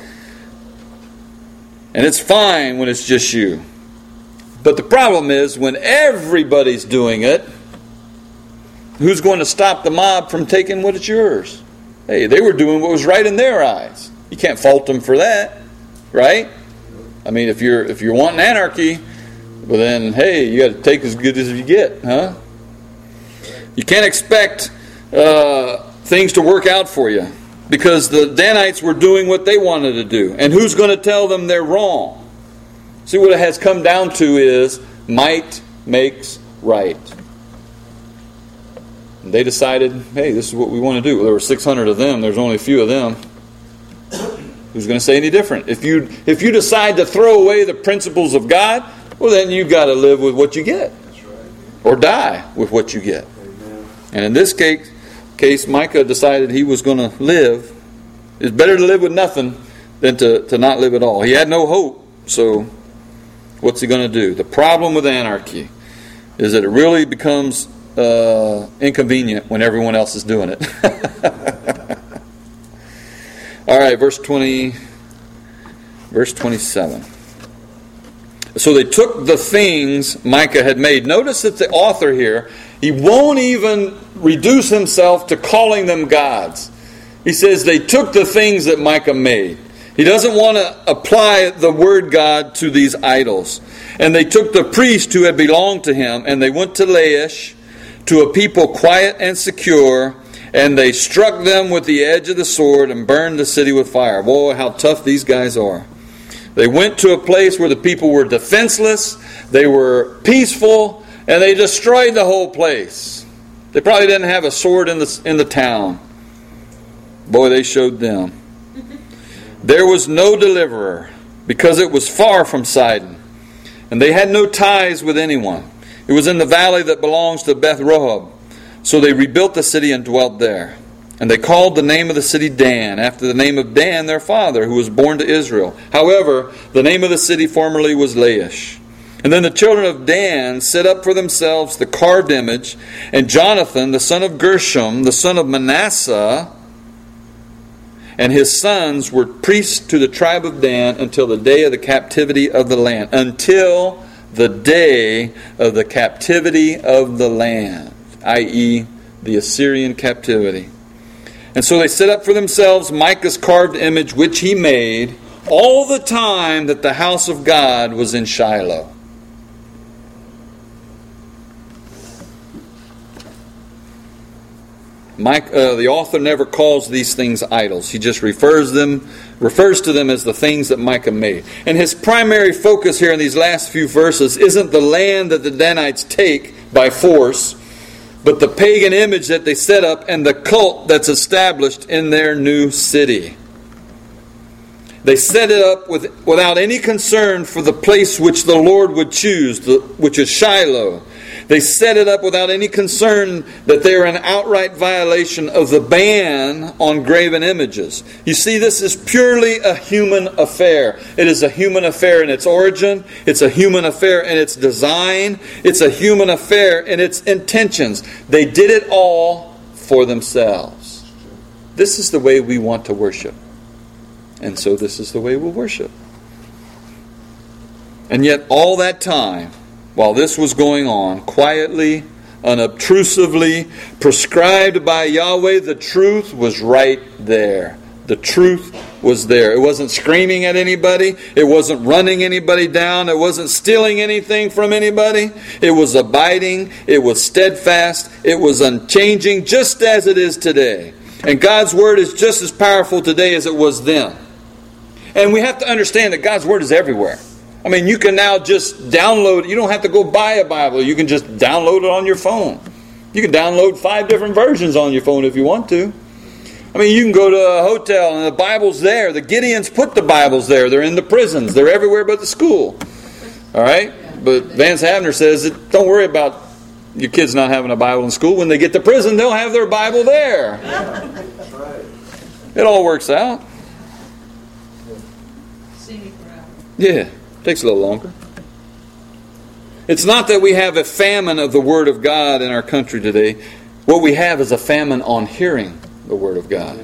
And it's fine when it's just you. But the problem is when everybody's doing it, who's going to stop the mob from taking what is yours? Hey, they were doing what was right in their eyes. You can't fault them for that, right? I mean, if you're wanting anarchy, well then, hey, you got to take as good as you get, huh? You can't expect things to work out for you because the Danites were doing what they wanted to do. And who's going to tell them they're wrong? See, what it has come down to is might makes right. And they decided, hey, this is what we want to do. Well, there were 600 of them. There's only a few of them. Who's going to say any different? If you decide to throw away the principles of God, well, then you've got to live with what you get. That's right. Or die with what you get. Amen. And in this case, Micah decided he was going to live. It's better to live with nothing than to not live at all. He had no hope, so what's he going to do? The problem with anarchy is that it really becomes inconvenient when everyone else is doing it. All right, verse 27. So they took the things Micah had made. Notice that the author here, he won't even reduce himself to calling them gods. He says they took the things that Micah made. He doesn't want to apply the word God to these idols. And they took the priest who had belonged to him, and they went to Laish, to a people quiet and secure, and they struck them with the edge of the sword and burned the city with fire. Boy, how tough these guys are. They went to a place where the people were defenseless, they were peaceful, and they destroyed the whole place. They probably didn't have a sword in the town. Boy, they showed them. There was no deliverer, because it was far from Sidon, and they had no ties with anyone. It was in the valley that belongs to Beth Rehob. So they rebuilt the city and dwelt there. And they called the name of the city Dan, after the name of Dan, their father, who was born to Israel. However, the name of the city formerly was Laish. And then the children of Dan set up for themselves the carved image, and Jonathan, the son of Gershom, the son of Manasseh, and his sons were priests to the tribe of Dan until the day of the captivity of the land. Until the day of the captivity of the land, i.e., the Assyrian captivity. And so they set up for themselves Micah's carved image, which he made all the time that the house of God was in Shiloh. The author never calls these things idols. He just refers to them as the things that Micah made. And his primary focus here in these last few verses isn't the land that the Danites take by force, but the pagan image that they set up and the cult that's established in their new city. They set it up without any concern for the place which the Lord would choose, which is Shiloh. They set it up without any concern that they are in outright violation of the ban on graven images. You see, this is purely a human affair. It is a human affair in its origin. It's a human affair in its design. It's a human affair in its intentions. They did it all for themselves. This is the way we want to worship. And so this is the way we'll worship. And yet all that time, while this was going on, quietly, unobtrusively, prescribed by Yahweh, the truth was right there. The truth was there. It wasn't screaming at anybody. It wasn't running anybody down. It wasn't stealing anything from anybody. It was abiding. It was steadfast. It was unchanging, just as it is today. And God's Word is just as powerful today as it was then. And we have to understand that God's Word is everywhere. I mean, you can now just download. You don't have to go buy a Bible. You can just download it on your phone. You can download 5 different versions on your phone if you want to. I mean, you can go to a hotel and the Bible's there. The Gideons put the Bibles there. They're in the prisons. They're everywhere but the school. All right? But Vance Havner says that don't worry about your kids not having a Bible in school. When they get to prison, they'll have their Bible there. That's right. It all works out. Yeah. Takes a little longer. It's not that we have a famine of the Word of God in our country today. What we have is a famine on hearing the Word of God.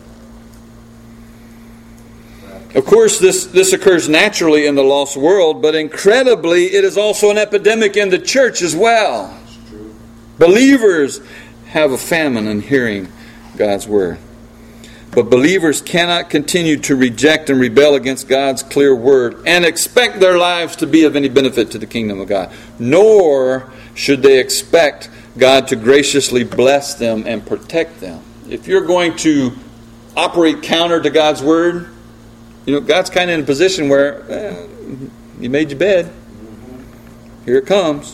Of course, this occurs naturally in the lost world, but incredibly, it is also an epidemic in the church as well. Believers have a famine in hearing God's Word. But believers cannot continue to reject and rebel against God's clear word and expect their lives to be of any benefit to the kingdom of God. Nor should they expect God to graciously bless them and protect them. If you're going to operate counter to God's word, God's kind of in a position where you made your bed. Here it comes.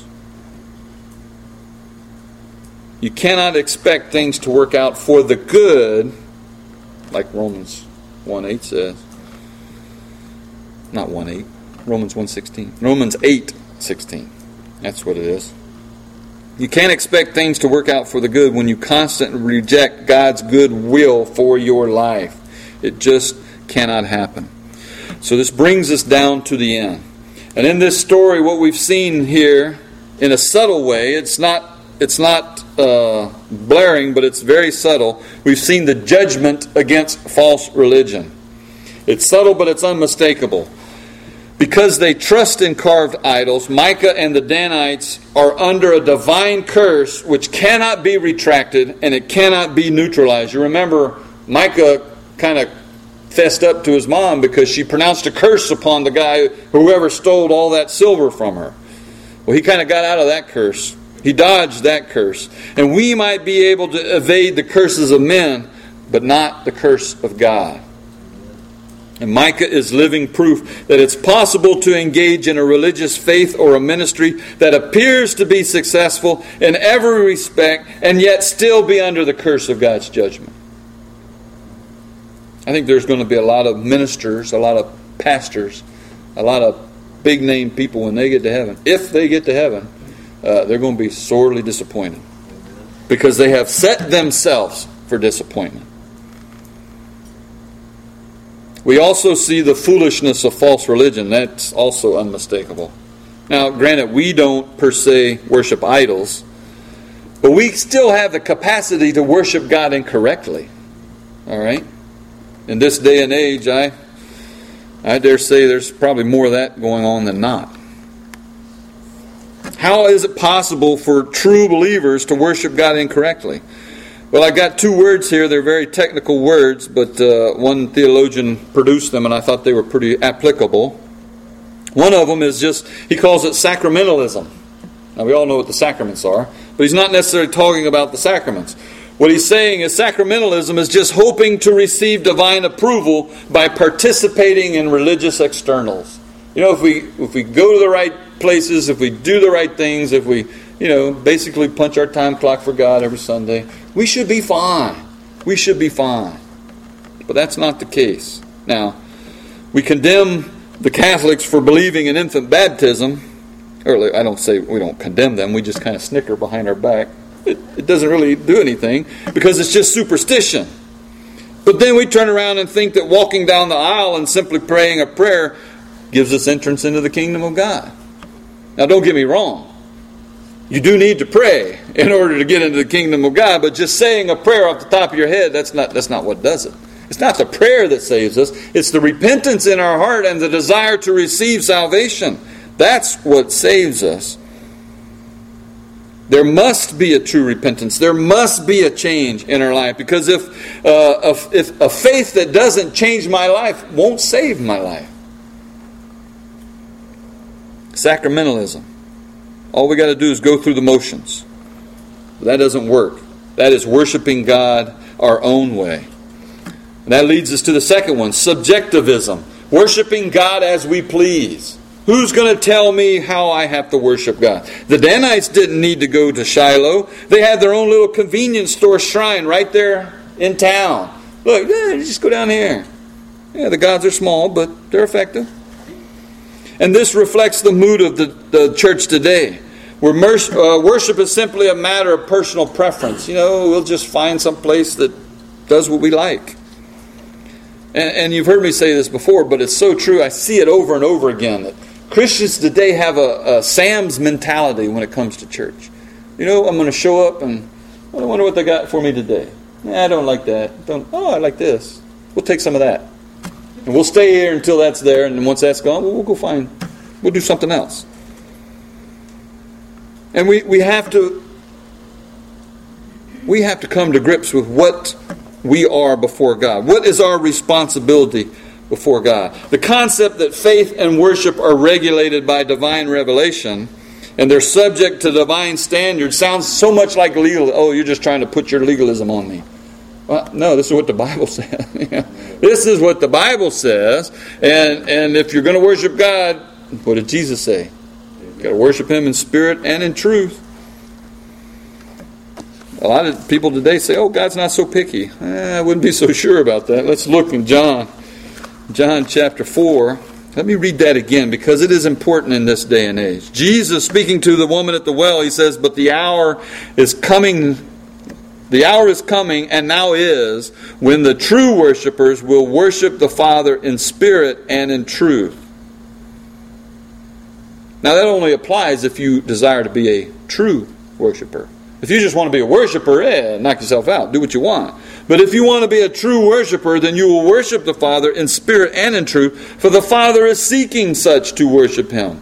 You cannot expect things to work out for the good, like Romans 1:8 says. Not 1:8. Romans 1:16. Romans 8:16. That's what it is. You can't expect things to work out for the good when you constantly reject God's good will for your life. It just cannot happen. So this brings us down to the end. And in this story, what we've seen here, in a subtle way, it's not blaring, but it's very subtle. We've seen the judgment against false religion. It's subtle, but it's unmistakable. Because they trust in carved idols, Micah and the Danites are under a divine curse which cannot be retracted and it cannot be neutralized. You remember Micah kind of fessed up to his mom because she pronounced a curse upon the guy, whoever stole all that silver from her. Well, he kind of got out of that curse. He dodged that curse. And we might be able to evade the curses of men, but not the curse of God. And Micah is living proof that it's possible to engage in a religious faith or a ministry that appears to be successful in every respect and yet still be under the curse of God's judgment. I think there's going to be a lot of ministers, a lot of pastors, a lot of big name people when they get to heaven. If they get to heaven, they're going to be sorely disappointed because they have set themselves for disappointment. We also see the foolishness of false religion. That's also unmistakable. Now, granted, we don't per se worship idols, but we still have the capacity to worship God incorrectly. All right? In this day and age, I dare say there's probably more of that going on than not. How is it possible for true believers to worship God incorrectly? Well, I got two words here. They're very technical words, but one theologian produced them, and I thought they were pretty applicable. One of them is just, he calls it sacramentalism. Now, we all know what the sacraments are, but he's not necessarily talking about the sacraments. What he's saying is sacramentalism is just hoping to receive divine approval by participating in religious externals. You know, if we go to the right places, if we do the right things, if we, basically punch our time clock for God every Sunday, we should be fine. We should be fine. But that's not the case. Now, we condemn the Catholics for believing in infant baptism. Or I don't say we don't condemn them. We just kind of snicker behind our back. It doesn't really do anything because it's just superstition. But then we turn around and think that walking down the aisle and simply praying a prayer gives us entrance into the kingdom of God. Now, don't get me wrong. You do need to pray in order to get into the kingdom of God, but just saying a prayer off the top of your head, that's not what does it. It's not the prayer that saves us. It's the repentance in our heart and the desire to receive salvation. That's what saves us. There must be a true repentance. There must be a change in our life, because if a faith that doesn't change my life won't save my life. Sacramentalism. All we got to do is go through the motions. That doesn't work. That is worshiping God our own way. And that leads us to the second one, subjectivism. Worshiping God as we please. Who's going to tell me how I have to worship God? The Danites didn't need to go to Shiloh. They had their own little convenience store shrine right there in town. Look, just go down here. Yeah, the gods are small, but they're effective. And this reflects the mood of the church today, where worship is simply a matter of personal preference. We'll just find some place that does what we like. And you've heard me say this before, but it's so true. I see it over and over again, that Christians today have a Sam's mentality when it comes to church. I'm going to show up and I wonder what they got for me today. I don't like that. I like this. We'll take some of that. And we'll stay here until that's there, and then once that's gone, we'll do something else. And we have to come to grips with what we are before God. What is our responsibility before God? The concept that faith and worship are regulated by divine revelation and they're subject to divine standards sounds so much like legal. Oh, you're just trying to put your legalism on me. Well, no, this is what the Bible says. This is what the Bible says. And if you're going to worship God, what did Jesus say? You've got to worship Him in spirit and in truth. A lot of people today say, oh, God's not so picky. I wouldn't be so sure about that. Let's look in John chapter 4. Let me read that again, because it is important in this day and age. Jesus, speaking to the woman at the well, He says, but the hour is coming. The hour is coming, and now is, when the true worshipers will worship the Father in spirit and in truth. Now that only applies if you desire to be a true worshiper. If you just want to be a worshiper, knock yourself out. Do what you want. But if you want to be a true worshiper, then you will worship the Father in spirit and in truth, for the Father is seeking such to worship Him.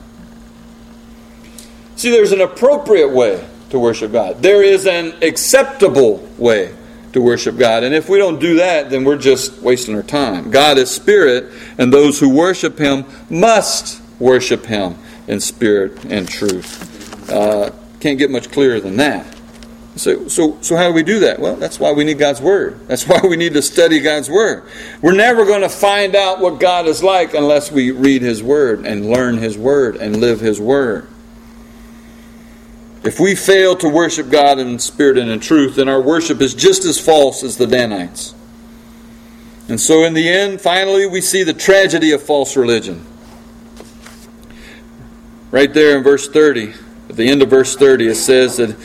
See, there's an appropriate way to worship God. There is an acceptable way to worship God. And if we don't do that, then we're just wasting our time. God is spirit, and those who worship Him must worship Him in spirit and truth. Can't get much clearer than that. So how do we do that? Well, that's why we need God's Word. That's why we need to study God's Word. We're never going to find out what God is like unless we read His Word and learn His Word and live His Word. If we fail to worship God in spirit and in truth, then our worship is just as false as the Danites. And so in the end, finally, we see the tragedy of false religion. Right there in verse 30, at the end of verse 30, it says that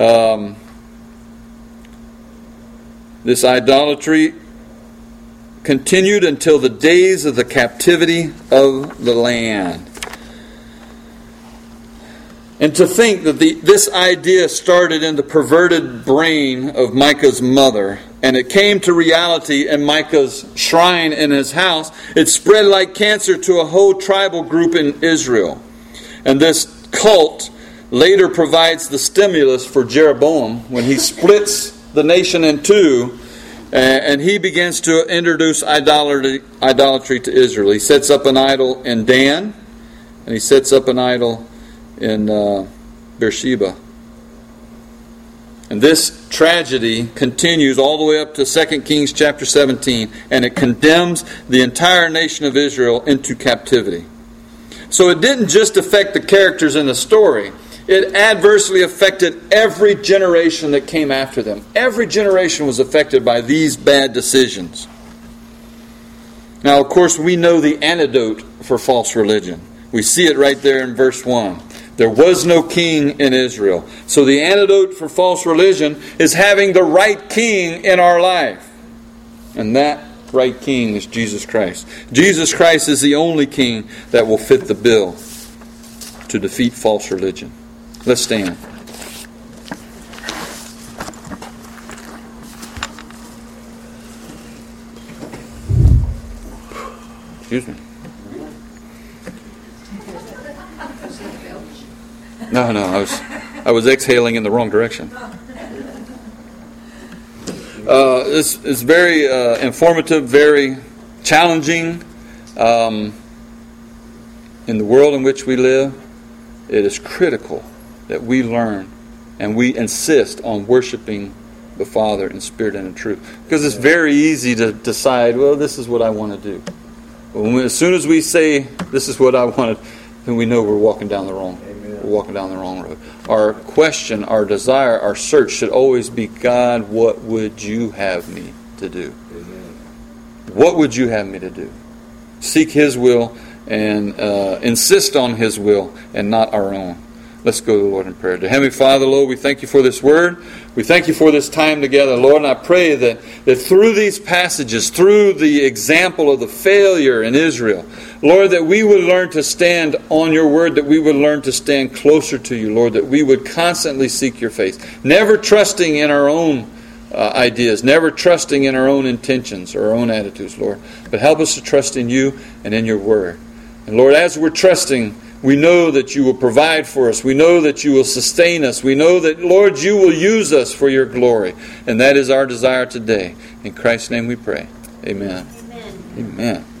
this idolatry continued until the days of the captivity of the land. And to think that this idea started in the perverted brain of Micah's mother, and it came to reality in Micah's shrine in his house, it spread like cancer to a whole tribal group in Israel. And this cult later provides the stimulus for Jeroboam when he splits the nation in two, and he begins to introduce idolatry to Israel. He sets up an idol in Dan, and he sets up an idol in Beersheba. And this tragedy continues all the way up to 2 Kings chapter 17, and it condemns the entire nation of Israel into captivity. So it didn't just affect the characters in the story. It adversely affected every generation that came after them. Every generation was affected by these bad decisions. Now, of course, we know the antidote for false religion. We see it right there in verse 1. There was no king in Israel. So the antidote for false religion is having the right king in our life. And that right king is Jesus Christ. Jesus Christ is the only king that will fit the bill to defeat false religion. Let's stand. Excuse me. No, I was exhaling in the wrong direction. This is very informative, very challenging. In the world in which we live, it is critical that we learn and we insist on worshiping the Father in spirit and in truth. Because it's very easy to decide, well, this is what I want to do. As soon as we say, this is what I want to, then we know we're walking down the wrong. We're walking down the wrong road. Our question, our desire, our search should always be, God, what would you have me to do? What would you have me to do? Seek His will and insist on His will and not our own. Let's go to the Lord in prayer. Dear Heavenly Father, Lord, we thank you for this word. We thank you for this time together, Lord. And I pray that through these passages, through the example of the failure in Israel, Lord, that we would learn to stand on your word, that we would learn to stand closer to you, Lord, that we would constantly seek your face, never trusting in our own ideas, never trusting in our own intentions or our own attitudes, Lord. But help us to trust in you and in your word. And Lord, as we're trusting, we know that you will provide for us. We know that you will sustain us. We know that, Lord, you will use us for your glory. And that is our desire today. In Christ's name we pray. Amen. Amen. Amen.